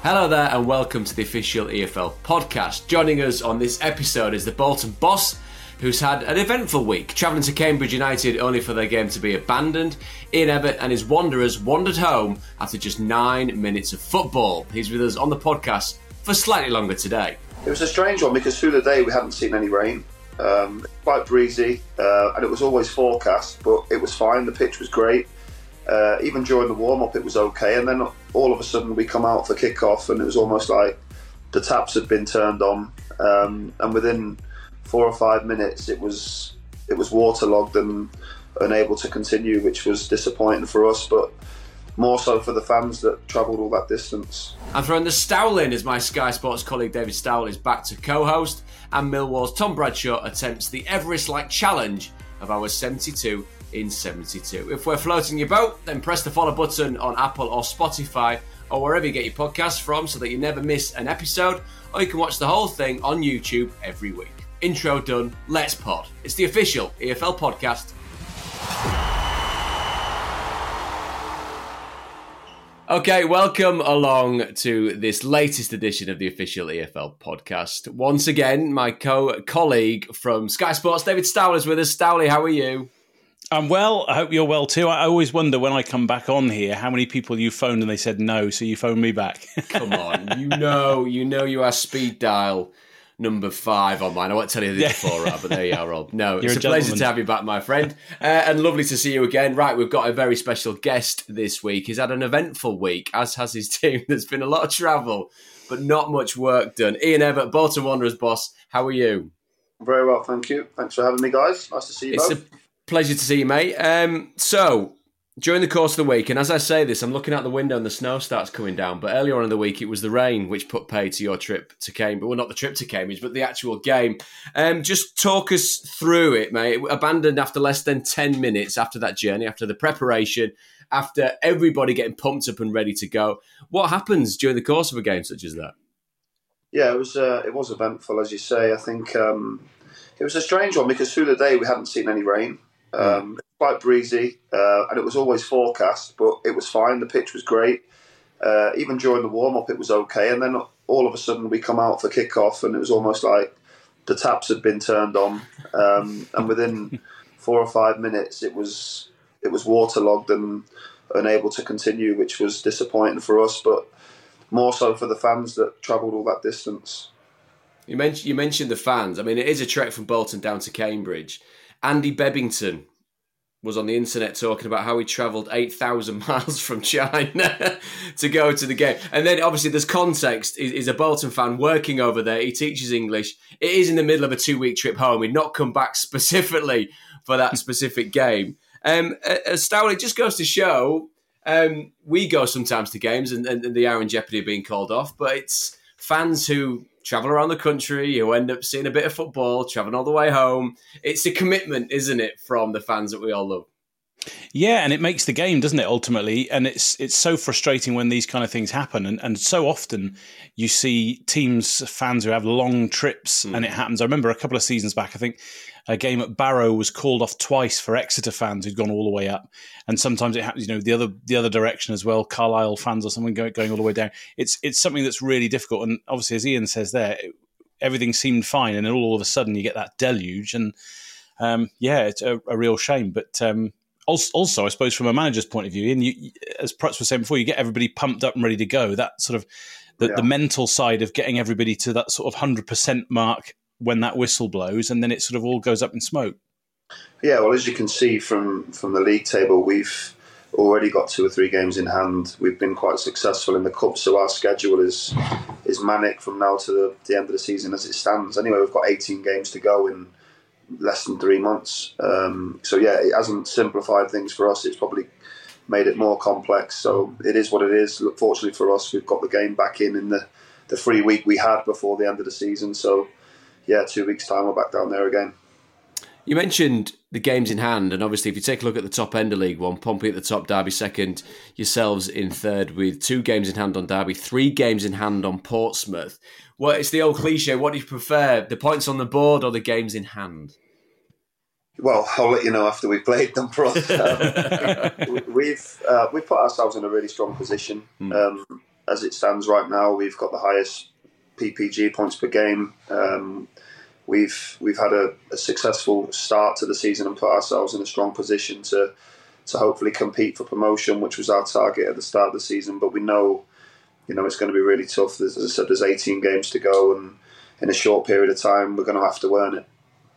Hello there and welcome to the official EFL podcast. Joining us on this episode is the Bolton boss, who's had an eventful week, travelling to Cambridge United only for their game to be abandoned. Ian Evatt and his Wanderers wandered home after just 9 minutes of football. He's with us on the podcast for slightly longer today. It was a strange one because through the day we hadn't seen any rain. Quite breezy and it was always forecast, but it was fine. The pitch was great. Even during the warm-up it was okay, and then all of a sudden we come out for kick-off and it was almost like the taps had been turned on, and within 4 or 5 minutes it was waterlogged and unable to continue, which was disappointing for us, but more so for the fans that travelled all that distance. And throwing the Stowell in as my Sky Sports colleague David Stowell is back to co-host, and Millwall's Tom Bradshaw attempts the Everest-like challenge of our 72 in 72. If we're floating your boat, then press the follow button on Apple or Spotify or wherever you get your podcasts from so that you never miss an episode, or you can watch the whole thing on YouTube every week. Intro done, let's pod. It's the official EFL podcast. Okay, welcome along to this latest edition of the official EFL podcast. Once again, my colleague from Sky Sports, David Stowell, is with us. Stowley, how are you? I'm well. I hope you're well too. I always wonder when I come back on here how many people you phoned and they said no, so you phoned me back. Come on, you know you are speed dial number 5 on mine. I won't tell you the before, but there you are, Rob. No, it's a pleasure to have you back, my friend, and lovely to see you again. Right, we've got a very special guest this week. He's had an eventful week, as has his team. There's been a lot of travel, but not much work done. Ian Evatt, Bolton Wanderers boss, how are you? Very well, thank you. Thanks for having me, guys. Nice to see you both. Pleasure to see you, mate. So, during the course of the week, and as I say this, I'm looking out the window and the snow starts coming down, but earlier on in the week, it was the rain which put pay to your trip to Cambridge. Well, not the trip to Cambridge, but the actual game. Just talk us through it, mate. Abandoned after less than 10 minutes after that journey, after the preparation, after everybody getting pumped up and ready to go. What happens during the course of a game such as that? Yeah, it was eventful, as you say. I think it was a strange one because through the day we hadn't seen any rain. Quite breezy, and it was always forecast, but it was fine. The pitch was great. Even during the warm-up it was okay, and then all of a sudden we come out for kick-off and it was almost like the taps had been turned on, and within 4 or 5 minutes it was waterlogged and unable to continue, which was disappointing for us, but more so for the fans that travelled all that distance. You mentioned the fans. I mean, it is a trek from Bolton down to Cambridge. Andy Bebbington was on the internet talking about how he travelled 8,000 miles from China to go to the game. And then obviously there's context. He's a Bolton fan working over there. He teaches English. It is in the middle of a 2-week trip home. He'd not come back specifically for that specific game. Stowell, it just goes to show, we go sometimes to games and they are in jeopardy of being called off, but it's fans who travel around the country, you end up seeing a bit of football, traveling all the way home. It's a commitment, isn't it, from the fans that we all love? Yeah, and it makes the game, doesn't it, ultimately? And it's so frustrating when these kind of things happen. And so often you see teams, fans who have long trips and it happens. I remember a couple of seasons back, I think a game at Barrow was called off twice for Exeter fans who'd gone all the way up. And sometimes it happens, the other direction as well, Carlisle fans or someone going all the way down. It's something that's really difficult. And obviously, as Ian says there, everything seemed fine. And then all of a sudden you get that deluge. And it's a real shame. But also, I suppose from a manager's point of view, Ian, as Prutz was saying before, you get everybody pumped up and ready to go. That sort of the mental side of getting everybody to that sort of 100% mark when that whistle blows, and then it sort of all goes up in smoke. Yeah, well, as you can see from the league table, we've already got 2 or 3 games in hand. We've been quite successful in the cup, so our schedule is manic from now to the end of the season as it stands. Anyway, we've got 18 games to go in less than 3 months. It hasn't simplified things for us. It's probably made it more complex. So it is what it is. Look, fortunately for us, we've got the game back in the free week we had before the end of the season. So 2 weeks' time, we're back down there again. You mentioned the games in hand, and obviously if you take a look at the top end of League One, Pompey at the top, Derby second, yourselves in third with 2 games in hand on Derby, 3 games in hand on Portsmouth. Well, it's the old cliche, what do you prefer, the points on the board or the games in hand? Well, I'll let you know after we've played them, We've put ourselves in a really strong position. as it stands right now, we've got the highest PPG, points per game. We've had a successful start to the season and put ourselves in a strong position to hopefully compete for promotion, which was our target at the start of the season. But we know, it's going to be really tough. As I said, there's 18 games to go, and in a short period of time, we're going to have to earn it.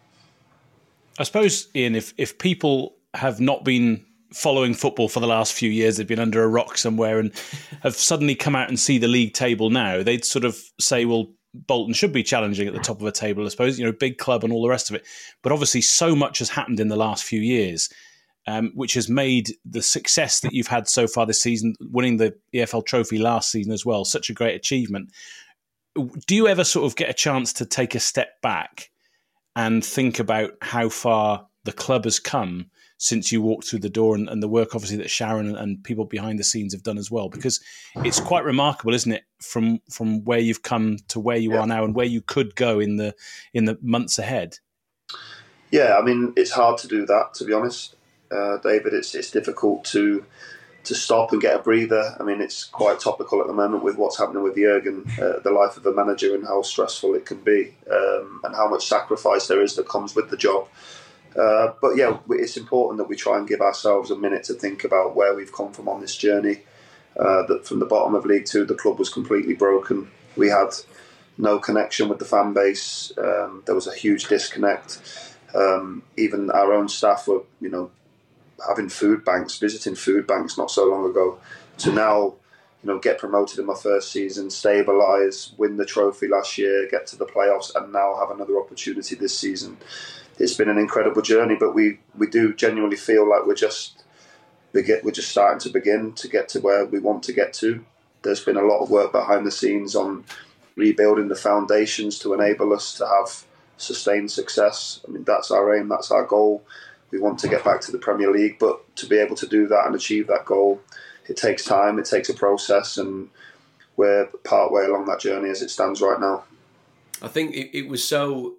I suppose, Ian, if people have not been following football for the last few years, they've been under a rock somewhere and have suddenly come out and see the league table now, they'd sort of say, well, Bolton should be challenging at the top of a table, I suppose, big club and all the rest of it. But obviously so much has happened in the last few years, which has made the success that you've had so far this season, winning the EFL trophy last season as well, such a great achievement. Do you ever sort of get a chance to take a step back and think about how far the club has come since you walked through the door, and the work obviously that Sharon and people behind the scenes have done as well? Because it's quite remarkable, isn't it, from where you've come to where you are now and where you could go in the months ahead. Yeah, I mean, it's hard to do that, to be honest, David. It's difficult to stop and get a breather. I mean, it's quite topical at the moment with what's happening with Jurgen, the life of a manager, and how stressful it can be, and how much sacrifice there is that comes with the job. But yeah, it's important that we try and give ourselves a minute to think about where we've come from on this journey. That from the bottom of League Two, the club was completely broken. We had no connection with the fan base. There was a huge disconnect. Even our own staff were, having visiting food banks not so long ago, to now, get promoted in my first season, stabilise, win the trophy last year, get to the playoffs, and now have another opportunity this season. It's been an incredible journey, but we do genuinely feel like we're just starting to begin to get to where we want to get to. There's been a lot of work behind the scenes on rebuilding the foundations to enable us to have sustained success. I mean, that's our aim, that's our goal. We want to get back to the Premier League, but to be able to do that and achieve that goal, it takes time, it takes a process, and we're part way along that journey as it stands right now. I think it was so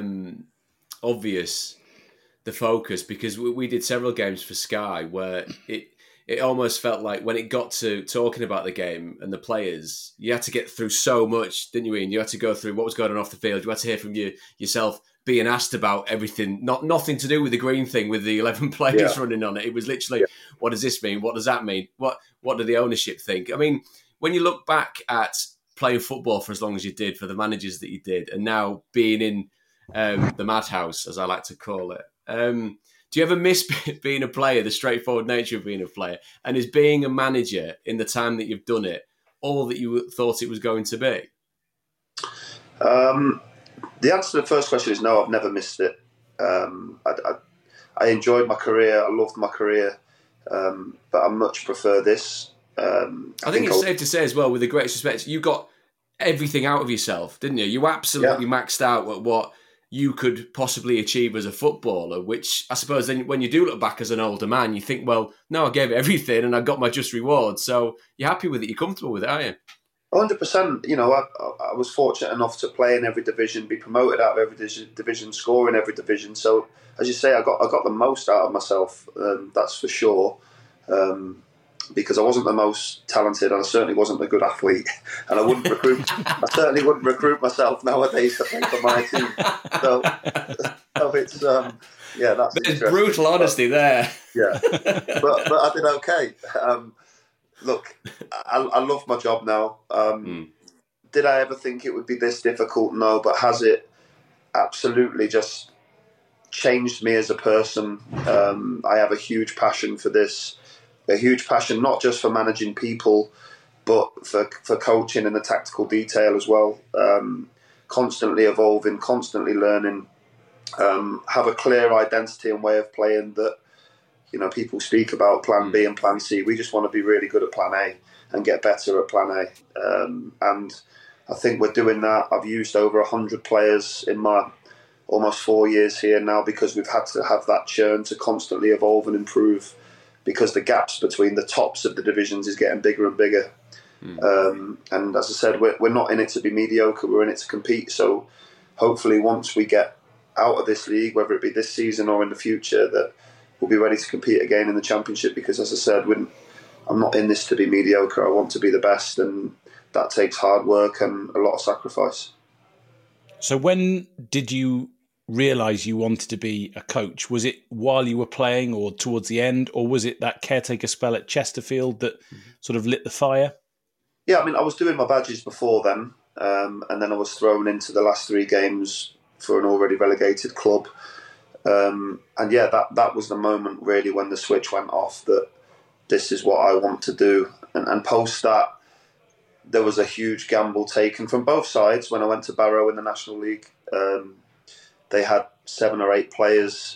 obvious, the focus, because we did several games for Sky where it almost felt like when it got to talking about the game and the players, you had to get through so much, didn't you, Ian? You had to go through what was going on off the field. You had to hear from yourself being asked about everything, nothing to do with the green thing with the 11 players running on it. It was literally, what does this mean? What does that mean? What do the ownership think? I mean, when you look back at playing football for as long as you did, for the managers that you did, and now being in the madhouse, as I like to call it, do you ever miss being a player, the straightforward nature of being a player? And is being a manager, in the time that you've done it, all that you thought it was going to be? The answer to the first question is no, I've never missed it. I enjoyed my career, I loved my career, but I much prefer this. I think it's safe to say as well, with the greatest respect, you got everything out of yourself, didn't you? You absolutely maxed out what you could possibly achieve as a footballer, which I suppose then when you do look back as an older man, you think, well, no, I gave it everything and I got my just reward. So you're happy with it, you're comfortable with it, aren't you? 100%. I was fortunate enough to play in every division, be promoted out of every division, score in every division. So, as you say, I got the most out of myself, that's for sure. Because I wasn't the most talented, and I certainly wasn't a good athlete, and I certainly wouldn't recruit myself nowadays to play for my team. So it's that's there's brutal honesty there. Yeah, but I did okay. Look, I love my job now. Did I ever think it would be this difficult? No, but has it absolutely just changed me as a person? I have a huge passion for this. A huge passion, not just for managing people, but for coaching and the tactical detail as well. Constantly evolving, constantly learning. Have a clear identity and way of playing that, people speak about Plan B and Plan C. We just want to be really good at Plan A and get better at Plan A. And I think we're doing that. I've used over 100 players in my almost 4 years here now, because we've had to have that churn to constantly evolve and improve, because the gaps between the tops of the divisions is getting bigger and bigger. And as I said, we're not in it to be mediocre, we're in it to compete. So hopefully once we get out of this league, whether it be this season or in the future, that we'll be ready to compete again in the Championship, because as I said, I'm not in this to be mediocre. I want to be the best, and that takes hard work and a lot of sacrifice. So when did you realise you wanted to be a coach? Was it while you were playing or towards the end, or was it that caretaker spell at Chesterfield that sort of lit the fire? Yeah, I mean, I was doing my badges before then, and then I was thrown into the last 3 games for an already relegated club. And yeah, that was the moment really when the switch went off that this is what I want to do. And post that, there was a huge gamble taken from both sides. When I went to Barrow in the National League, they had 7 or 8 players,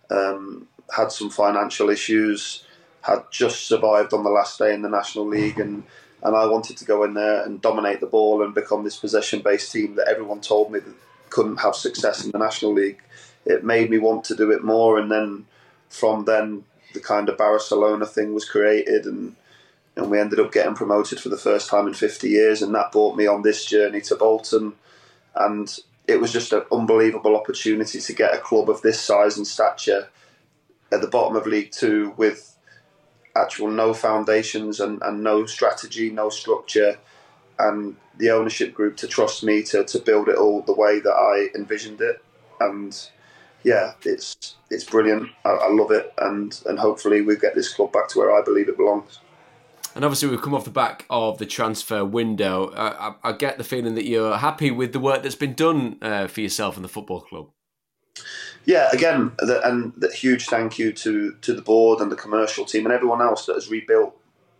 had some financial issues, had just survived on the last day in the National League, and I wanted to go in there and dominate the ball and become this possession-based team that everyone told me that couldn't have success in the National League. It made me want to do it more, and then from then the kind of Barcelona thing was created, and we ended up getting promoted for the first time in 50 years, and that brought me on this journey to Bolton. And it was just an unbelievable opportunity to get a club of this size and stature at the bottom of League Two with actual no foundations and no strategy, no structure, and the ownership group to trust me to build it all the way that I envisioned it. And yeah, it's brilliant. I love it, and hopefully we get this club back to where I believe it belongs. And obviously we've come off the back of the transfer window. I get the feeling that you're happy with the work that's been done for yourself and the football club. Yeah, again, the huge thank you to the board and the commercial team and everyone else that has rebuilt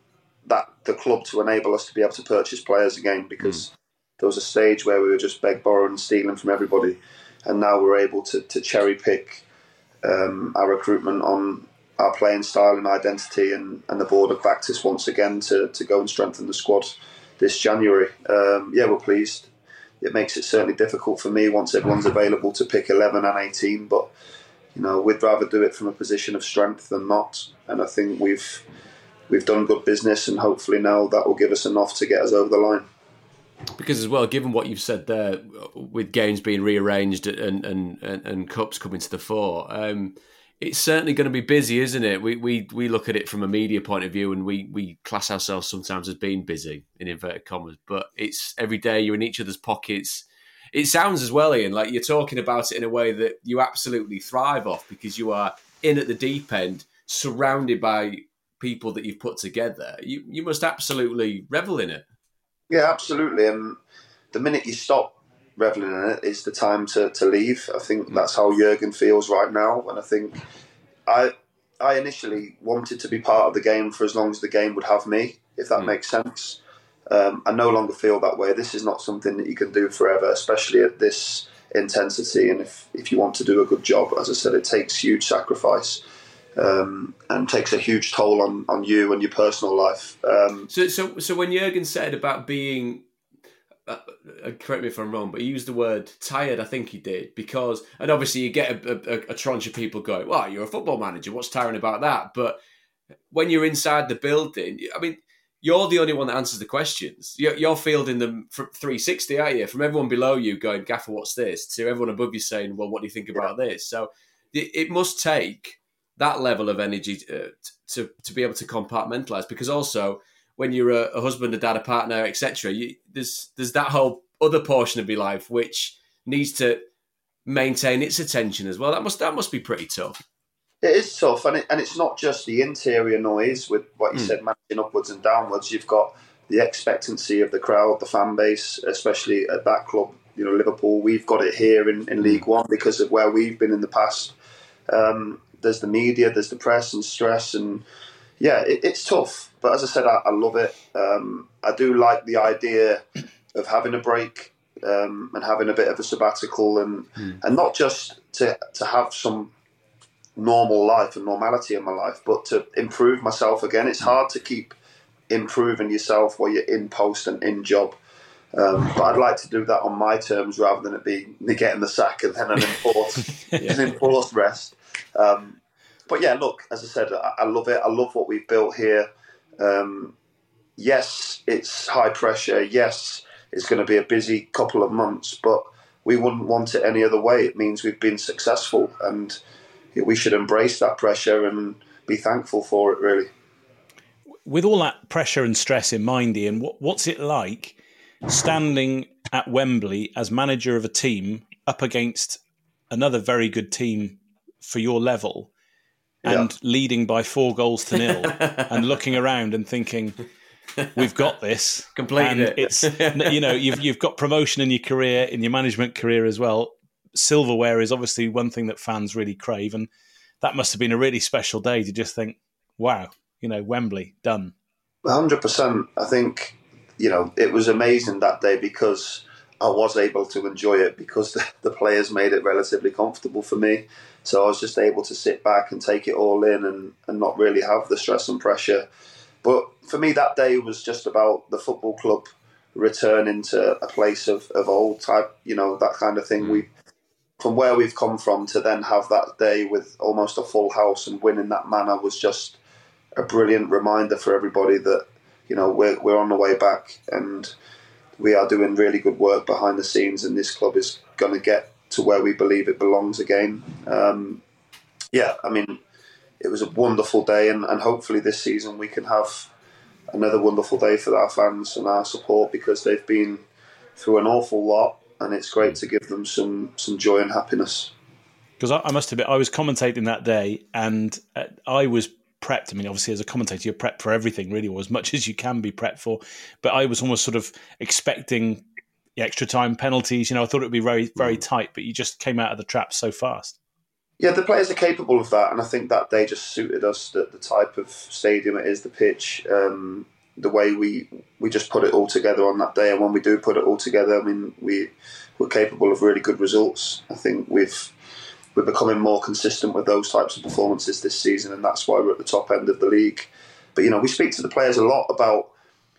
the club to enable us to be able to purchase players again, because there was a stage where we were just borrowing and stealing from everybody, and now we're able to cherry pick our recruitment on our playing style and identity, and the board have backed us once again to go and strengthen the squad this January. Yeah, we're pleased. It makes it certainly difficult for me once everyone's available to pick 11 and 18, but we'd rather do it from a position of strength than not. And I think we've done good business, and hopefully now that will give us enough to get us over the line. Because as well, given what you've said there, with games being rearranged and cups coming to the fore, it's certainly going to be busy, isn't it? We look at it from a media point of view, and we class ourselves sometimes as being busy, in inverted commas, but it's every day you're in each other's pockets. It sounds as well, Ian, like you're talking about it in a way that you absolutely thrive off, because you are in at the deep end, surrounded by people that you've put together. You must absolutely revel in it. Yeah, absolutely. And the minute you stop reveling in it is the time to leave. I think that's how Jurgen feels right now. And I think I initially wanted to be part of the game for as long as the game would have me, if that makes sense. I no longer feel that way. This is not something that you can do forever, especially at this intensity. And if you want to do a good job, as I said, it takes huge sacrifice. And takes a huge toll on you and your personal life. So when Jurgen said about being, correct me if I'm wrong, but he used the word tired, I think he did, because, and obviously you get a tranche of people going, well, you're a football manager, what's tiring about that? But when you're inside the building, I mean, you're the only one that answers the questions. You're fielding them from 360, aren't you? From everyone below you going, Gaffer, what's this? To everyone above you saying, well, what do you think about this? So it must take that level of energy to be able to compartmentalise, because also when you're a husband, a dad, a partner, etc., there's that whole other portion of your life which needs to maintain its attention as well. That must be pretty tough. It is tough, and it's not just the interior noise with what you said, managing upwards and downwards. You've got the expectancy of the crowd, the fan base, especially at that club. Liverpool, we've got it here in League One because of where we've been in the past. There's the media, there's the press and stress, and yeah, it's tough. But as I said, I love it. I do like the idea of having a break and having a bit of a sabbatical, and not just to have some normal life and normality in my life, but to improve myself again. It's hard to keep improving yourself while you're in post and in job. But I'd like to do that on my terms rather than it being me getting the sack and then an enforced rest. But yeah, look, as I said, I love it. I love what we've built here. Yes, it's high pressure. Yes, it's going to be a busy couple of months, but we wouldn't want it any other way. It means we've been successful, and we should embrace that pressure and be thankful for it, really. with all that pressure and stress in mind, Ian, what's it like standing at Wembley as manager of a team up against another very good team for your level and leading by 4-0 and looking around and thinking, we've got this. Completed it. It's, you've got promotion in your career, in your management career as well. Silverware is obviously one thing that fans really crave, and that must have been a really special day to just think, wow, Wembley, done. 100%. I think, it was amazing that day because I was able to enjoy it because the players made it relatively comfortable for me. So I was just able to sit back and take it all in and not really have the stress and pressure. But for me, that day was just about the football club returning to a place of old type, that kind of thing. From where we've come from to then have that day with almost a full house and win in that manner was just a brilliant reminder for everybody that, we're on the way back and we are doing really good work behind the scenes, and this club is going to get to where we believe it belongs again. It was a wonderful day, and hopefully this season we can have another wonderful day for our fans and our support, because they've been through an awful lot, and it's great to give them some joy and happiness. Because I must admit, I was commentating that day, and I was prepped. I mean, obviously, as a commentator, you're prepped for everything, really, or as much as you can be prepped for. But I was almost sort of expecting extra time penalties. I thought it would be very, very tight, but you just came out of the trap so fast. Yeah, the players are capable of that, and I think that day just suited us, the type of stadium it is, the pitch, the way we just put it all together on that day. And when we do put it all together, we're capable of really good results. I think we're becoming more consistent with those types of performances this season, and that's why we're at the top end of the league. But, we speak to the players a lot about,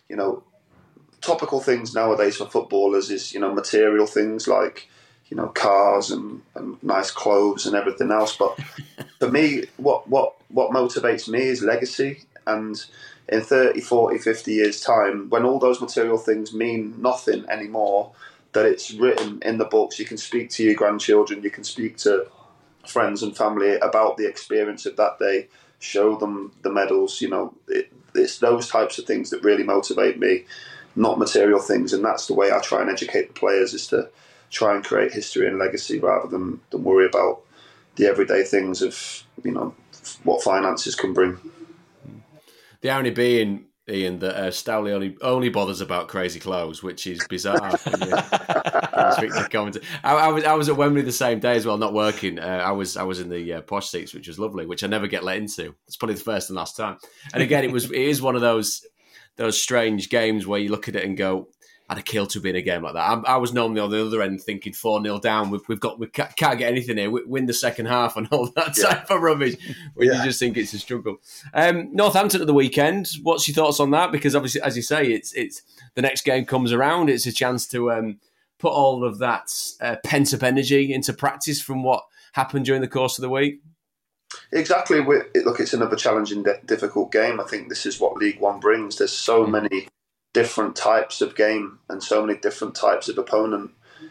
topical things nowadays for footballers is, material things like, cars and nice clothes and everything else. But for me, what motivates me is legacy. And in 30, 40, 50 years' time, when all those material things mean nothing anymore, that it's written in the books, you can speak to your grandchildren, you can speak to friends and family about the experience of that day, show them the medals. It's those types of things that really motivate me, not material things. And that's the way I try and educate the players, is to try and create history and legacy rather than worry about the everyday things of, what finances can bring. The irony being, Ian, that Stowley only bothers about crazy clothes, which is bizarre. Speak to the commentator. I was at Wembley the same day as well, not working. I was in the posh seats, which was lovely, which I never get let into. It's probably the first and last time. And again, it is one of those strange games where you look at it and go, I'd have killed to be in a game like that. I was normally on the other end thinking 4-0 down. We can't get anything here. We win the second half and all that type of rubbish. When you just think it's a struggle. Northampton at the weekend. What's your thoughts on that? Because obviously, as you say, it's the next game comes around. It's a chance to put all of that pent up energy into practice from what happened during the course of the week. Exactly. Look, it's another challenging, difficult game. I think this is what League One brings. There's so many different types of game and so many different types of opponent.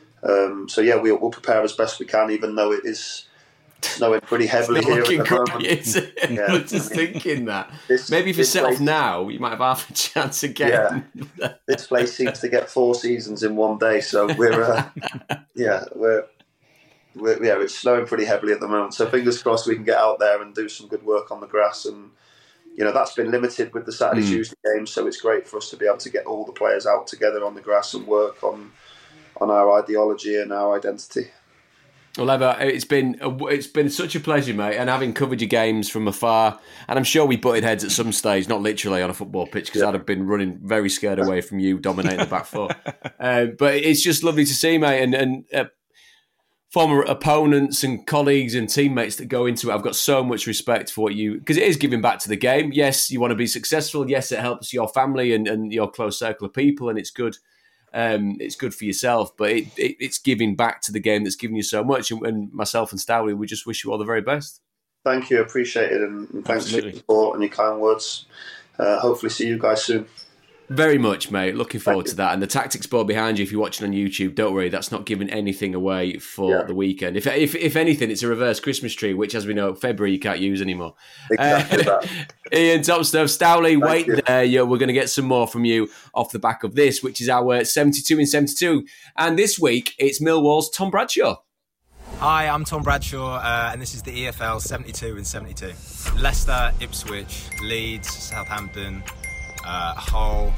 We'll prepare as best we can, even though it is snowing pretty heavily here at the moment. I was just thinking that. Maybe if you set off now, you might have half a chance again. Yeah. This place seems to get 4 seasons in one day, so it's snowing pretty heavily at the moment. So fingers crossed we can get out there and do some good work on the grass. And that's been limited with the Saturday Tuesday games, so it's great for us to be able to get all the players out together on the grass and work on our ideology and our identity. Well, Eva, it's been such a pleasure, mate, and having covered your games from afar, and I'm sure we butted heads at some stage, not literally on a football pitch, because I'd have been running very scared away from you dominating the back four. But it's just lovely to see, mate, and former opponents and colleagues and teammates that go into it. I've got so much respect for what because it is giving back to the game. Yes, you want to be successful. Yes, it helps your family and your close circle of people, and it's good. It's good for yourself, but it's giving back to the game that's given you so much. And myself and Stowley, we just wish you all the very best. Thank you, appreciate it, and thanks for your support and your kind words. Hopefully see you guys soon. Very much, mate. Looking forward to that. And the tactics board behind you, if you're watching on YouTube, don't worry, that's not giving anything away for the weekend. If anything, it's a reverse Christmas tree, which, as we know, February you can't use anymore. Exactly that. Ian, top stuff. Stowley, wait there. Yeah, we're going to get some more from you off the back of this, which is our 72 in 72. And this week, it's Millwall's Tom Bradshaw. Hi, I'm Tom Bradshaw, and this is the EFL 72 in 72. Leicester, Ipswich, Leeds, Southampton, Hull,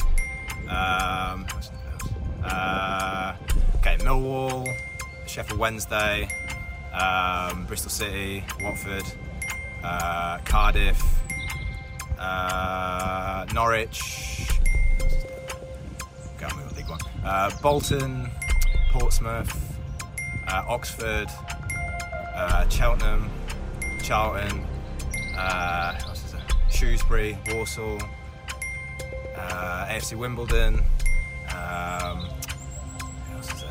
Millwall, Sheffield Wednesday, Bristol City, Watford, Cardiff, Norwich, can't remember the League One, Bolton, Portsmouth, Oxford, Cheltenham, Charlton, Shrewsbury, Walsall, AFC Wimbledon, who else is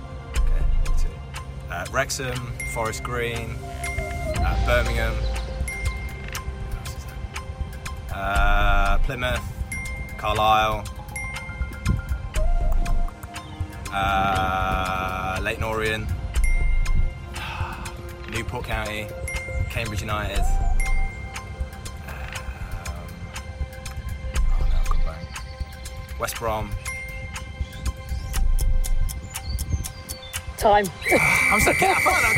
there? Wrexham, Forest Green, Birmingham, who else is there? Plymouth, Carlisle, Leyton Orient, Newport County, Cambridge United. West Brom. Time. I'm so kidding. I thought that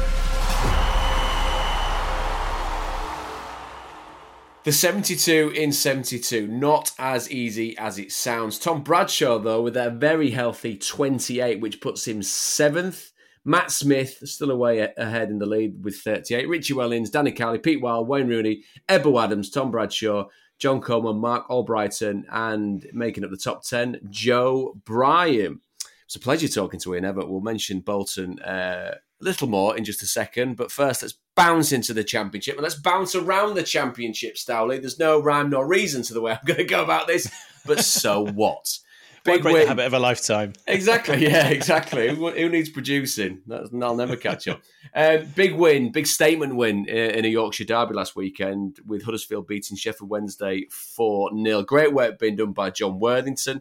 was The 72 in 72, not as easy as it sounds. Tom Bradshaw, though, with a very healthy 28, which puts him 7th. Matt Smith still away ahead in the lead with 38. Richie Wellings, Danny Cowley, Pete Wild, Wayne Rooney, Ebbo Adams, Tom Bradshaw, John Coleman, Mark Albrighton, and making up the top 10, Joe Bryan. It's a pleasure talking to Ian Evatt. We'll mention Bolton a little more in just a second. But first, let's bounce into the Championship. And let's bounce around the Championship, Stowley. There's no rhyme nor reason to the way I'm going to go about this. But so what? Big win. The habit of a lifetime. Exactly, yeah, exactly. Who needs producing? I'll never catch up. Big win, big statement win in a Yorkshire derby last weekend with Huddersfield beating Sheffield Wednesday 4-0. Great work being done by John Worthington.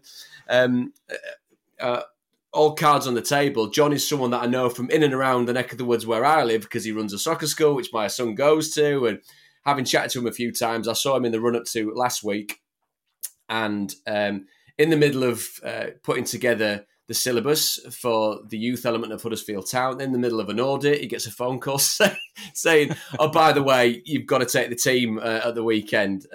All cards on the table. John is someone that I know from in and around the neck of the woods where I live because he runs a soccer school, which my son goes to. And having chatted to him a few times, I saw him in the run-up to last week. And in the middle of putting together the syllabus for the youth element of Huddersfield Town, in the middle of an audit, he gets a phone call saying, oh, by the way, you've got to take the team at the weekend.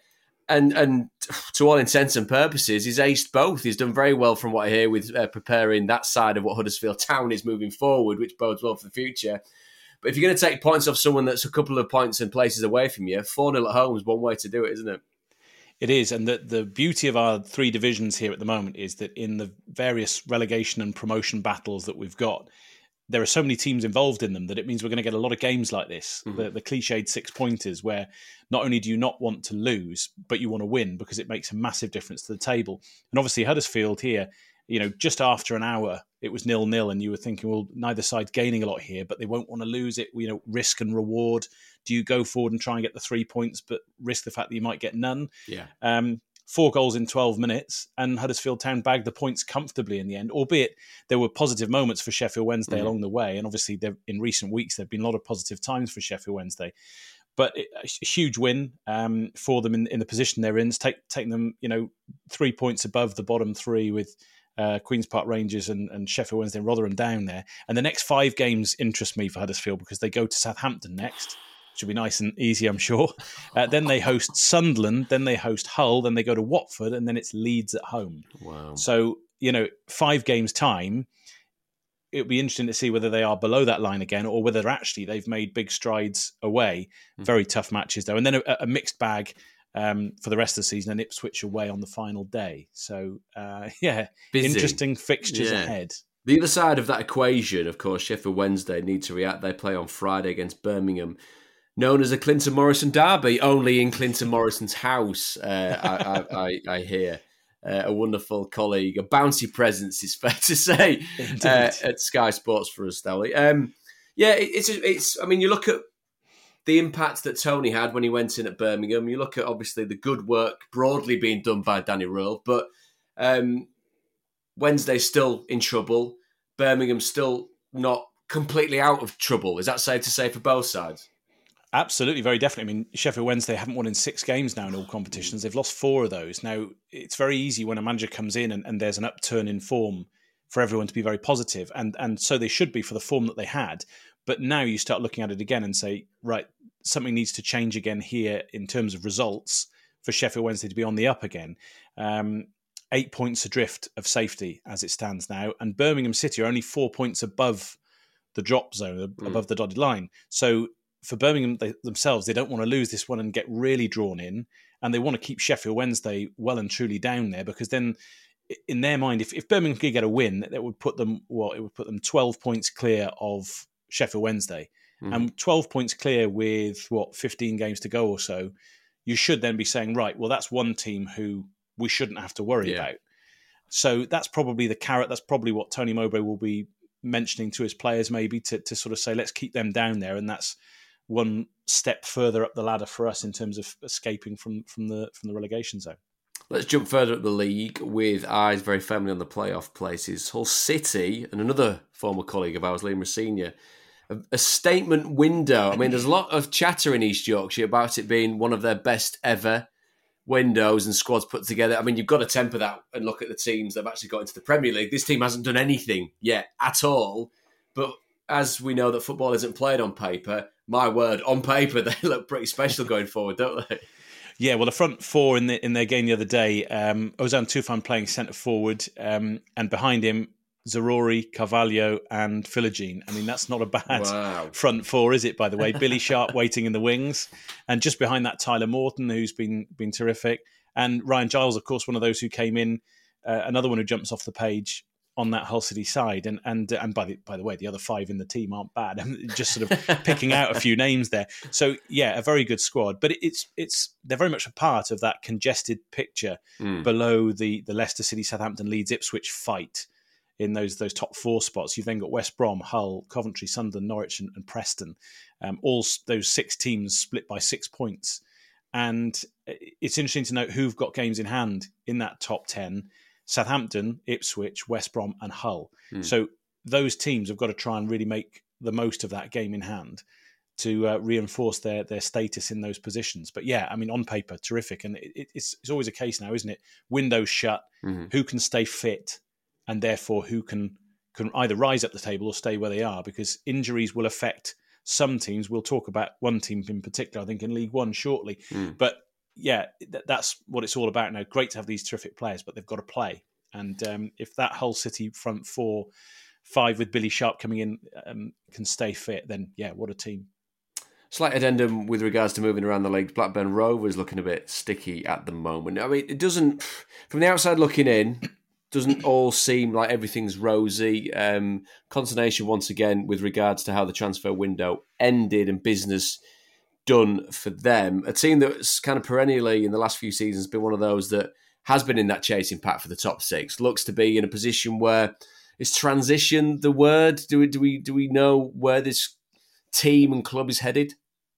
And to all intents and purposes, he's aced both. He's done very well from what I hear with preparing that side of what Huddersfield Town is moving forward, which bodes well for the future. But if you're going to take points off someone that's a couple of points and places away from you, 4-0 at home is one way to do it, isn't it? It is, and the beauty of our three divisions here at the moment is that in the various relegation and promotion battles that we've got, there are so many teams involved in them that it means we're going to get a lot of games like this, the cliched 6-pointers, where not only do you not want to lose, but you want to win because it makes a massive difference to the table. And obviously Huddersfield here, just after an hour, it was 0-0, and you were thinking, well, neither side's gaining a lot here, but they won't want to lose it. Risk and reward. Do you go forward and try and get the 3 points, but risk the fact that you might get none? Yeah. 4 goals in 12 minutes, and Huddersfield Town bagged the points comfortably in the end, albeit there were positive moments for Sheffield Wednesday along the way. And obviously, in recent weeks, there have been a lot of positive times for Sheffield Wednesday. But a huge win for them in the position they're in. It's taking them, 3 points above the bottom three with Queen's Park Rangers and Sheffield Wednesday and Rotherham down there. And the next 5 games interest me for Huddersfield because they go to Southampton next. Should be nice and easy, I'm sure. Then they host Sunderland, then they host Hull, then they go to Watford, and then it's Leeds at home. Wow. So, 5 games' time, it'll be interesting to see whether they are below that line again or whether actually they've made big strides away. Very tough matches, though. And then a mixed bag for the rest of the season, and Ipswich away on the final day. So, Busy. Interesting fixtures ahead. The other side of that equation, of course, Sheffield Wednesday need to react. They play on Friday against Birmingham, known as a Clinton Morrison derby, only in Clinton Morrison's house, I hear. A wonderful colleague, a bouncy presence, it's fair to say, at Sky Sports for us, Stowley. It's. I mean, you look at the impact that Tony had when he went in at Birmingham. You look at, obviously, the good work broadly being done by Danny Röhl, but Wednesday's still in trouble. Birmingham's still not completely out of trouble. Is that safe to say for both sides? Absolutely, very definitely. I mean, Sheffield Wednesday haven't won in 6 games now in all competitions. They've lost 4 of those. Now, it's very easy when a manager comes in and there's an upturn in form for everyone to be very positive, and so they should be for the form that they had. But now you start looking at it again and say, right, something needs to change again here in terms of results for Sheffield Wednesday to be on the up again. 8 points adrift of safety as it stands now, and Birmingham City are only 4 points above the drop zone, above the dotted line. So for Birmingham themselves, they don't want to lose this one and get really drawn in, and they want to keep Sheffield Wednesday well and truly down there, because then, in their mind, if Birmingham could get a win, that would put them 12 points clear of Sheffield Wednesday, and 12 points clear with 15 games to go or so. You should then be saying, right, well, that's one team who we shouldn't have to worry about. So that's probably the carrot. That's probably what Tony Mowbray will be mentioning to his players, maybe to sort of say, let's keep them down there, and that's one step further up the ladder for us in terms of escaping from the relegation zone. Let's jump further up the league with eyes very firmly on the playoff places. Hull City and another former colleague of ours, Liam Rosenior, a statement window. I mean, there's a lot of chatter in East Yorkshire about it being one of their best ever windows and squads put together. I mean, you've got to temper that and look at the teams that have actually got into the Premier League. This team hasn't done anything yet at all, but as we know that football isn't played on paper, my word, on paper, they look pretty special going forward, don't they? Yeah, well, the front 4 in their game the other day, Ozan Tufan playing centre forward, and behind him, Zarori, Carvalho and Philogene. I mean, that's not a bad front 4, is it, by the way? Billy Sharp waiting in the wings. And just behind that, Tyler Morton, who's been terrific. And Ryan Giles, of course, one of those who came in, another one who jumps off the page on that Hull City side, and by the way, the other 5 in the team aren't bad. I'm just sort of picking out a few names there. So yeah, a very good squad, but they're very much a part of that congested picture below the Leicester City, Southampton, Leeds, Ipswich fight in those top 4 spots. You've then got West Brom, Hull, Coventry, Sunderland, Norwich, and Preston. All those 6 teams split by 6 points, and it's interesting to note who've got games in hand in that top 10. Southampton, Ipswich, West Brom and Hull. So those teams have got to try and really make the most of that game in hand to reinforce their status in those positions. But yeah, I mean, on paper, terrific. And it's always a case now, isn't it? Windows shut, who can stay fit, and therefore who can either rise up the table or stay where they are, because injuries will affect some teams. We'll talk about one team in particular, I think, in League One shortly. But yeah, that's what it's all about now. Great to have these terrific players, but they've got to play. And if that Hull City front 4, 5 with Billy Sharp coming in can stay fit, then yeah, what a team. Slight addendum with regards to moving around the league. Blackburn Rovers looking a bit sticky at the moment. I mean, it doesn't, from the outside looking in, doesn't all seem like everything's rosy. Consternation once again with regards to how the transfer window ended and business done for them. A team that's kind of perennially in the last few seasons been one of those that has been in that chasing pack for the top 6. Looks to be in a position where is transition the word? Do we know where this team and club is headed?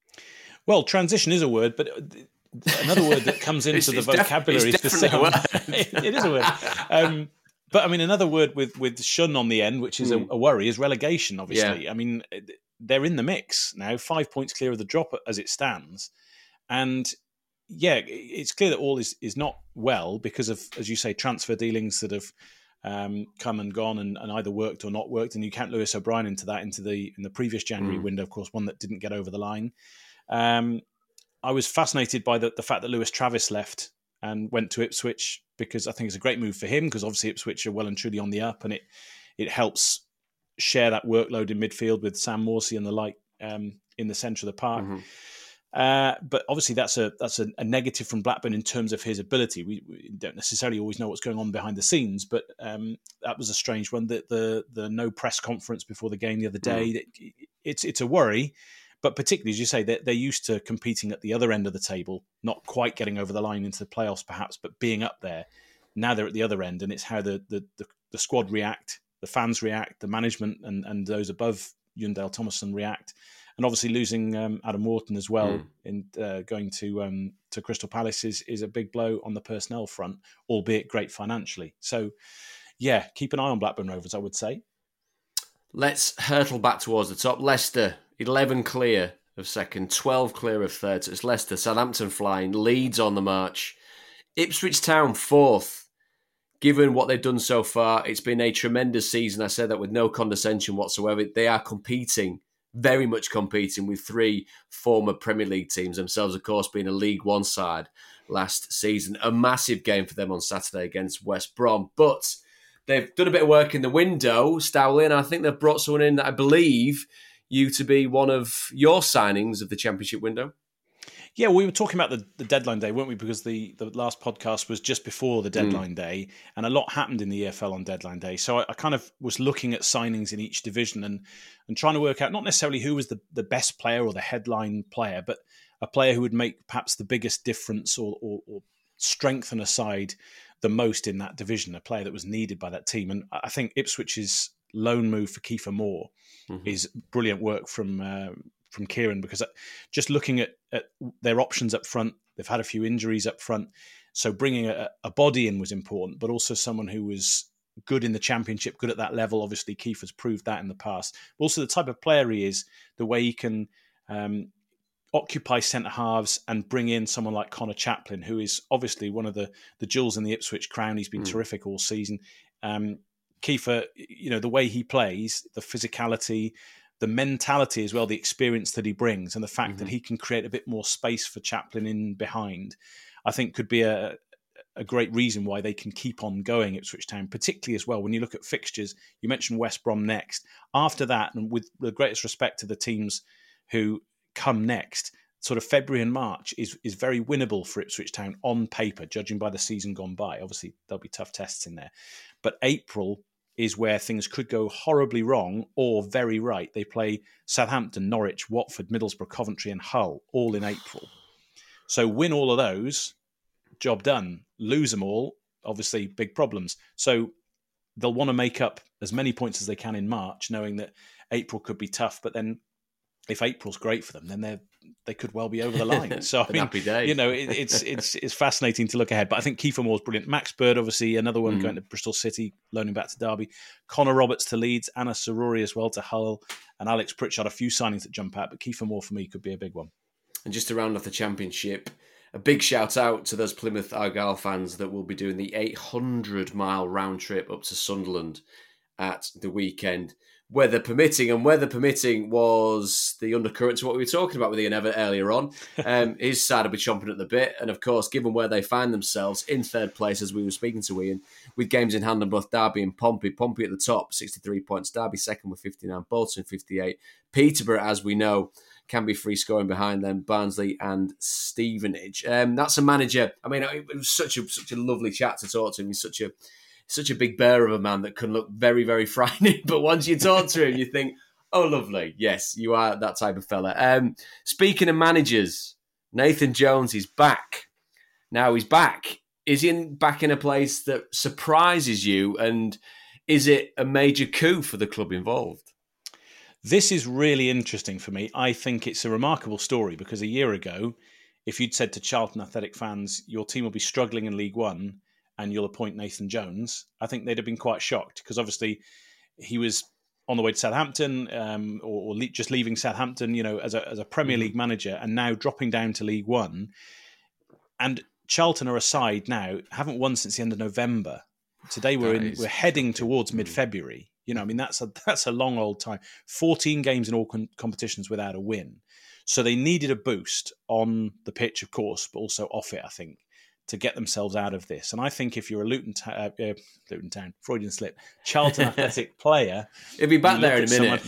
Well, transition is a word, but another word that comes into the vocabulary is for some. It is a word. But I mean, another word with shun on the end, which is a worry, is relegation, obviously. Yeah. I mean, they're in the mix now, 5 points clear of the drop as it stands. And yeah, it's clear that all is not well because of, as you say, transfer dealings that have come and gone and either worked or not worked. And you count Lewis O'Brien into the previous January window, of course, one that didn't get over the line. I was fascinated by the fact that Lewis Travis left and went to Ipswich, because I think it's a great move for him, because obviously Ipswich are well and truly on the up, and it helps share that workload in midfield with Sam Morsey and the like in the centre of the park. But obviously that's a negative from Blackburn in terms of his ability. We don't necessarily always know what's going on behind the scenes, but that was a strange one. The no press conference before the game the other day, it's a worry. But particularly, as you say, they're used to competing at the other end of the table, not quite getting over the line into the playoffs perhaps, but being up there. Now they're at the other end, and it's how the squad react, the fans react, the management and those above Yundale Thomason react. and obviously losing Adam Wharton as well in going to Crystal Palace is a big blow on the personnel front, albeit great financially. So, yeah, keep an eye on Blackburn Rovers, I would say. Let's hurtle back towards the top. Leicester, 11 clear of second, 12 clear of third. So it's Leicester, Southampton flying, Leeds on the march. Ipswich Town, fourth. Given what they've done so far, it's been a tremendous season. I say that with no condescension whatsoever. They are competing, very much competing with three former Premier League teams, themselves, of course, being a League One side last season. A massive game for them on Saturday against West Brom. But they've done a bit of work in the window, Stowley, and I think they've brought someone in that I believe you to be one of your signings of the Championship window. Yeah, we were talking about the deadline day, weren't we? Because the last podcast was just before the deadline day, and a lot happened in the EFL on deadline day. So I kind of was looking at signings in each division and trying to work out not necessarily who was the best player or the headline player, but a player who would make perhaps the biggest difference or strengthen a side the most in that division, a player that was needed by that team. And I think Ipswich's loan move for Kiefer Moore is brilliant work from Kieran, because just looking at their options up front, they've had a few injuries up front. So bringing a body in was important, but also someone who was good in the Championship, good at that level. Obviously, Kiefer's proved that in the past. But also the type of player he is, the way he can occupy centre-halves and bring in someone like Connor Chaplin, who is obviously one of the jewels in the Ipswich crown. He's been terrific all season. Kiefer, the way he plays, the physicality, the mentality as well, the experience that he brings, and the fact that he can create a bit more space for Chaplin in behind, I think could be a great reason why they can keep on going Ipswich Town, particularly as well when you look at fixtures. You mentioned West Brom next. After that, and with the greatest respect to the teams who come next, sort of February and March is very winnable for Ipswich Town on paper, judging by the season gone by. Obviously, there'll be tough tests in there. But April is where things could go horribly wrong or very right. They play Southampton, Norwich, Watford, Middlesbrough, Coventry and Hull, all in April. So win all of those, job done. Lose them all, obviously big problems. So they'll want to make up as many points as they can in March, knowing that April could be tough. But then if April's great for them, then they could well be over the line. So I mean, happy day. It's fascinating to look ahead. But I think Kiefer Moore's brilliant. Max Bird, obviously, another one going to Bristol City, loaning back to Derby. Connor Roberts to Leeds, Anna Saruri as well to Hull, and Alex Pritchard. A few signings that jump out, but Kiefer Moore for me could be a big one. And just to round off the Championship, a big shout out to those Plymouth Argyle fans that will be doing the 800-mile round trip up to Sunderland at the weekend. Weather permitting, and weather permitting was the undercurrent to what we were talking about with Ian Evatt earlier on. His side will be chomping at the bit, and of course, given where they find themselves in third place, as we were speaking to Ian, with games in hand on both Derby and Pompey. Pompey at the top, 63 points. Derby second with 59. Bolton 58. Peterborough, as we know, can be free scoring behind them. Barnsley and Stevenage. That's a manager. I mean, it was such a lovely chat to talk to him. He's such a big bear of a man that can look very, very frightening. But once you talk to him, you think, oh, lovely. Yes, you are that type of fella. Speaking of managers, Nathan Jones is back. Now he's back. Is he back in a place that surprises you? And is it a major coup for the club involved? This is really interesting for me. I think it's a remarkable story because a year ago, if you'd said to Charlton Athletic fans, your team will be struggling in League One and you'll appoint Nathan Jones, I think they'd have been quite shocked because obviously he was on the way to Southampton or just leaving Southampton, as a Premier League manager and now dropping down to League One. And Charlton are a side now, haven't won since the end of November. Today we're heading towards mid-February. That's a long old time. 14 games in all competitions without a win. So they needed a boost on the pitch, of course, but also off it, I think, to get themselves out of this. And I think if you're a Luton Town, Freudian slip, Charlton Athletic player... He'll be back there in a minute.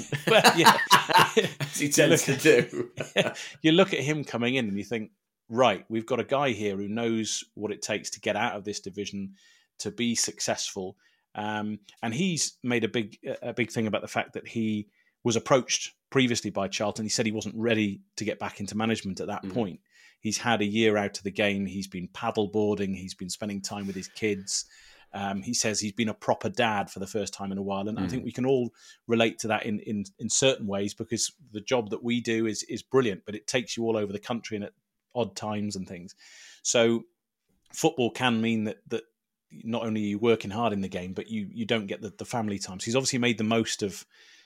As he tends to do. You look at him coming in and you think, right, we've got a guy here who knows what it takes to get out of this division, to be successful. And he's made a big thing about the fact that he was approached previously by Charlton. He said he wasn't ready to get back into management at that point. He's had a year out of the game. He's been paddleboarding. He's been spending time with his kids. He says he's been a proper dad for the first time in a while, and I think we can all relate to that in certain ways, because the job that we do is brilliant, but it takes you all over the country and at odd times and things. So football can mean that not only are you working hard in the game, but you don't get the family time. So he's obviously made the most of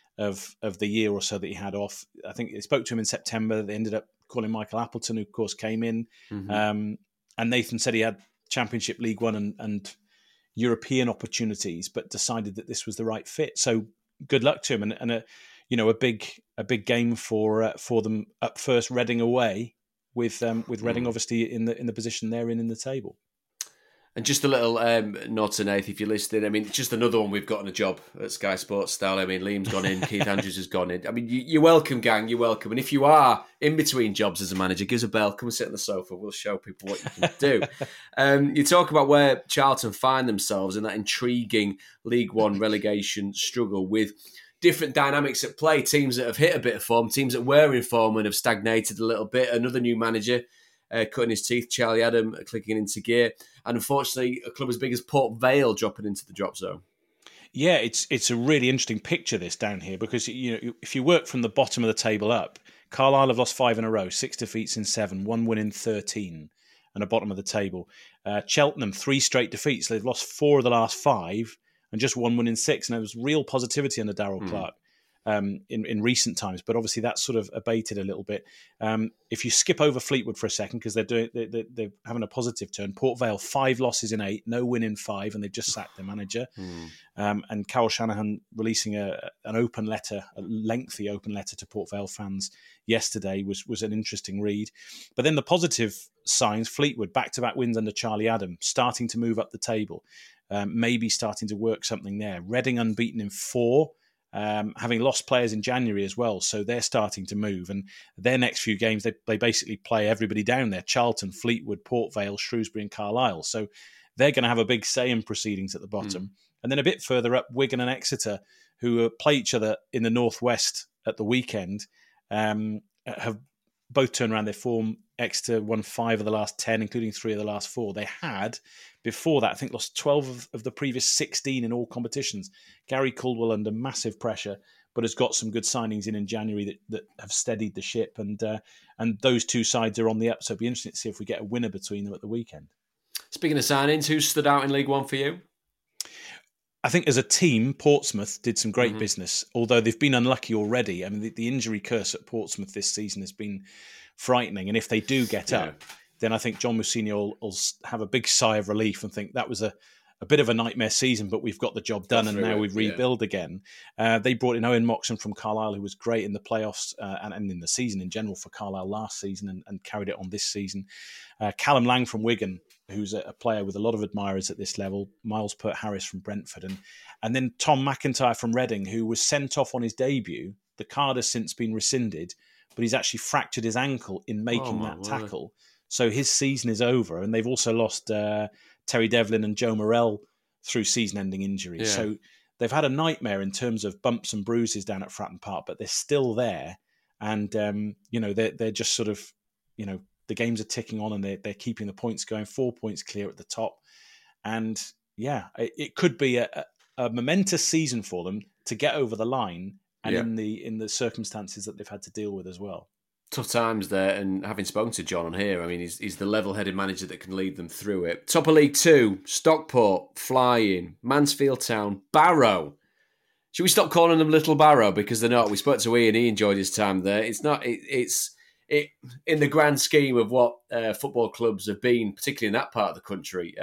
the year or so that he had off. I think they spoke to him in September. They ended up calling Michael Appleton, who of course came in, and Nathan said he had Championship, League One, and European opportunities, but decided that this was the right fit. So good luck to him, and a big game for them up first, Reading away, with Reading obviously in the position they're in the table. And just a little nod to Nath, if you're listening. I mean, just another one we've got on a job at Sky Sports Style. I mean, Liam's gone in, Keith Andrews has gone in. I mean, you're welcome, gang, you're welcome. And if you are in between jobs as a manager, give us a bell, come and sit on the sofa. We'll show people what you can do. You talk about where Charlton find themselves in that intriguing League One relegation struggle with different dynamics at play. Teams that have hit a bit of form, teams that were in form and have stagnated a little bit. Another new manager cutting his teeth, Charlie Adam clicking into gear, and unfortunately a club as big as Port Vale dropping into the drop zone. Yeah, it's a really interesting picture, this down here, because if you work from the bottom of the table up, Carlisle have lost 5 in a row, 6 defeats in 7, 1 win in 13, and the bottom of the table. Cheltenham, 3 straight defeats. They've lost 4 of the last 5 and just 1 win in 6, and there was real positivity under Darrell Clarke in recent times, but obviously that's sort of abated a little bit. If you skip over Fleetwood for a second, because they're having a positive turn, Port Vale 5 losses in 8, no win in 5, and they've just sacked their manager. And Carol Shanahan releasing an open letter, a lengthy open letter to Port Vale fans yesterday was an interesting read. But then the positive signs: Fleetwood back-to-back wins under Charlie Adam, starting to move up the table, maybe starting to work something there. Reading unbeaten in 4. Having lost players in January as well, so they're starting to move. And their next few games, they basically play everybody down there: Charlton, Fleetwood, Port Vale, Shrewsbury and Carlisle. So they're going to have a big say in proceedings at the bottom. And then a bit further up, Wigan and Exeter, who play each other in the Northwest at the weekend, have both turned around their form. Exeter won 5 of the last 10, including 3 of the last 4. They had, before that, I think lost 12 of the previous 16 in all competitions. Gary Caldwell under massive pressure, but has got some good signings in January that have steadied the ship. And those two sides are on the up, so it'll be interesting to see if we get a winner between them at the weekend. Speaking of signings, who stood out in League One for you? I think as a team, Portsmouth did some great business, although they've been unlucky already. I mean, the injury curse at Portsmouth this season has been frightening. And if they do get up, then I think John Mousinho will have a big sigh of relief and think that was a bit of a nightmare season, but we've got the job done and now we rebuild again. They brought in Owen Moxon from Carlisle, who was great in the playoffs and in the season in general for Carlisle last season and carried it on this season. Callum Lang from Wigan, who's a player with a lot of admirers at this level. Miles Pert-Harris from Brentford. And then Tom McIntyre from Reading, who was sent off on his debut. The card has since been rescinded, but he's actually fractured his ankle in making that tackle. So his season is over. And they've also lost Terry Devlin and Joe Morrell through season-ending injuries. Yeah. So they've had a nightmare in terms of bumps and bruises down at Fratton Park, but they're still there. And, they're just sort of, the games are ticking on and they're keeping the points going, 4 points clear at the top. And, it could be a momentous season for them to get over the line and in the circumstances that they've had to deal with as well. Tough times there, and having spoken to John on here, I mean, he's the level-headed manager that can lead them through it. Top of League 2, Stockport, Flying, Mansfield Town, Barrow. Should we stop calling them Little Barrow? Because they're not. We spoke to Ian, he enjoyed his time there. It's not. It's in the grand scheme of what football clubs have been, particularly in that part of the country,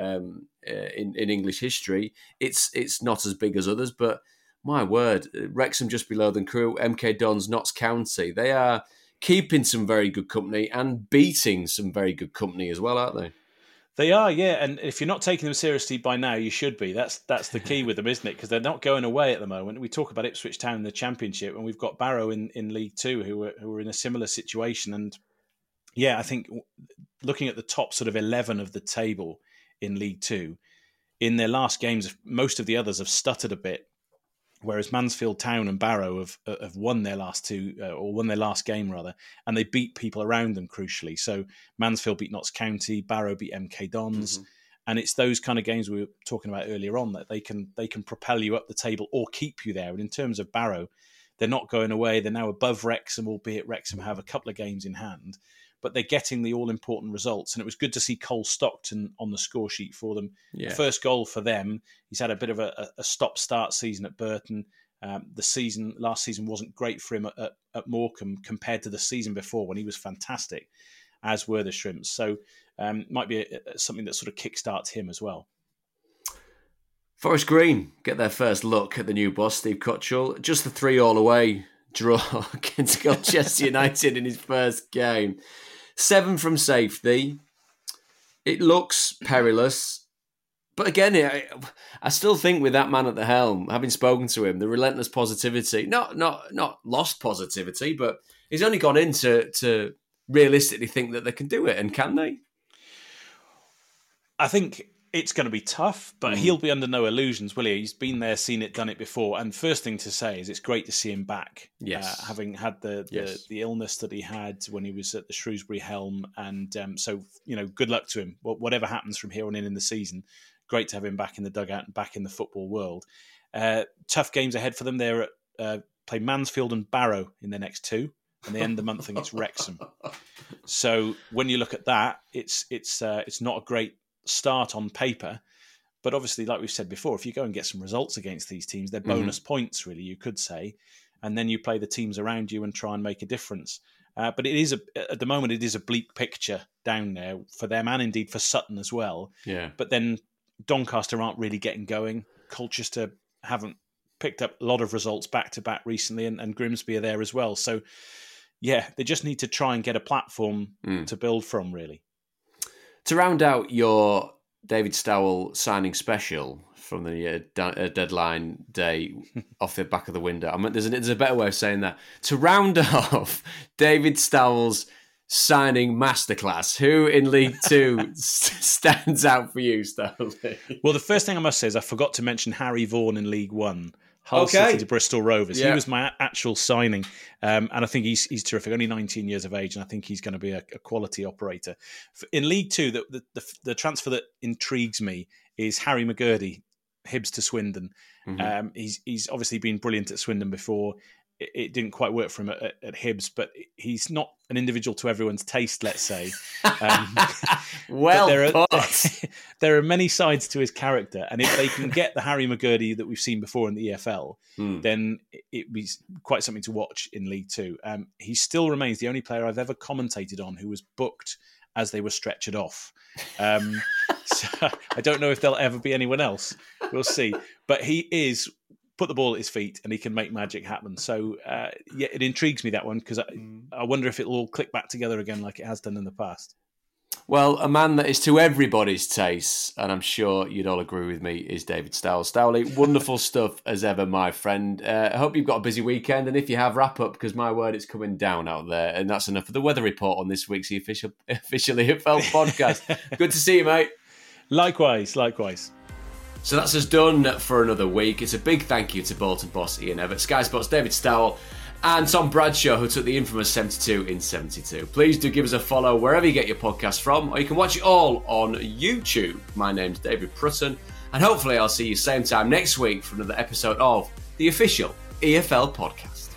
in English history. It's not as big as others, but my word, Wrexham just below them, Crewe, MK Dons, Notts County. They are keeping some very good company and beating some very good company as well, aren't they? They are, yeah. And if you're not taking them seriously by now, you should be. That's the key with them, isn't it? Because they're not going away at the moment. We talk about Ipswich Town in the Championship, and we've got Barrow in League 2 who are in a similar situation. And yeah, I think looking at the top sort of 11 of the table in League 2, in their last games, most of the others have stuttered a bit. Whereas Mansfield Town and Barrow have won their last two, or won their last game rather, and they beat people around them crucially. So Mansfield beat Notts County, Barrow beat MK Dons, And it's those kind of games we were talking about earlier on that they can propel you up the table or keep you there. And in terms of Barrow, they're not going away. They're now above Wrexham, albeit Wrexham have a couple of games in hand. But they're getting the all-important results. And it was good to see Cole Stockton on the score sheet for them. Yeah. The first goal for them, he's had a bit of a stop-start season at Burton. Last season wasn't great for him at Morecambe compared to the season before when he was fantastic, as were the Shrimps. So might be something that sort of kickstarts him as well. Forest Green get their first look at the new boss, Steve Cottrell. Just the 3-3 away draw against Colchester United in his first game. 7 from safety. It looks perilous. But again, I still think with that man at the helm, having spoken to him, the relentless positivity, not lost positivity, but he's only gone in to realistically think that they can do it. And can they? I think it's going to be tough, but he'll be under no illusions, will he? He's been there, seen it, done it before. And first thing to say is it's great to see him back. Yes. Having had the illness that he had when he was at the Shrewsbury helm. And so, good luck to him. Whatever happens from here on in the season, great to have him back in the dugout and back in the football world. Tough games ahead for them. They're play Mansfield and Barrow in their next 2. And the end of the month, I think it's Wrexham. So when you look at that, it's not a great start on paper, but obviously, like we've said before, if you go and get some results against these teams, they're bonus points, really, you could say, and then you play the teams around you and try and make a difference. But it is at the moment, it is a bleak picture down there for them and indeed for Sutton as well. Yeah. But then Doncaster aren't really getting going. Colchester haven't picked up a lot of results back to back recently, and Grimsby are there as well. So, yeah, they just need to try and get a platform to build from, really. To round out your David Stowell signing special from the deadline day off the back of the window, I mean, there's a better way of saying that. To round off David Stowell's signing masterclass, who in League Two stands out for you, Stowell? Well, the first thing I must say is I forgot to mention Harry Vaughan in League One. Hull City to Bristol Rovers. Yeah. He was my actual signing, and I think he's terrific. Only 19 years of age, and I think he's going to be a quality operator. In League Two, the transfer that intrigues me is Harry McGurdy, Hibs to Swindon. He's obviously been brilliant at Swindon before. It didn't quite work for him at Hibs, but he's not an individual to everyone's taste, let's say. There are many sides to his character, and if they can get the Harry McGurdy that we've seen before in the EFL, then it'd be quite something to watch in League Two. He still remains the only player I've ever commentated on who was booked as they were stretchered off. So I don't know if there'll ever be anyone else. We'll see. But he is... put the ball at his feet and he can make magic happen. So, it intrigues me, that one, because I wonder if it'll all click back together again like it has done in the past. Well, a man that is to everybody's taste, and I'm sure you'd all agree with me, is David Stowell. Stowley, wonderful stuff as ever, my friend. I hope you've got a busy weekend, and if you have, wrap up, because my word, it's coming down out there. And that's enough for the weather report on this week's officially EFL podcast. Good to see you, mate. Likewise. So that's us done for another week. It's a big thank you to Bolton boss Ian Evatt, Sky Sports' David Stowell, and Tom Bradshaw, who took the infamous 72 in 72. Please do give us a follow wherever you get your podcasts from, or you can watch it all on YouTube. My name's David Prutton, and hopefully I'll see you same time next week for another episode of the official EFL podcast.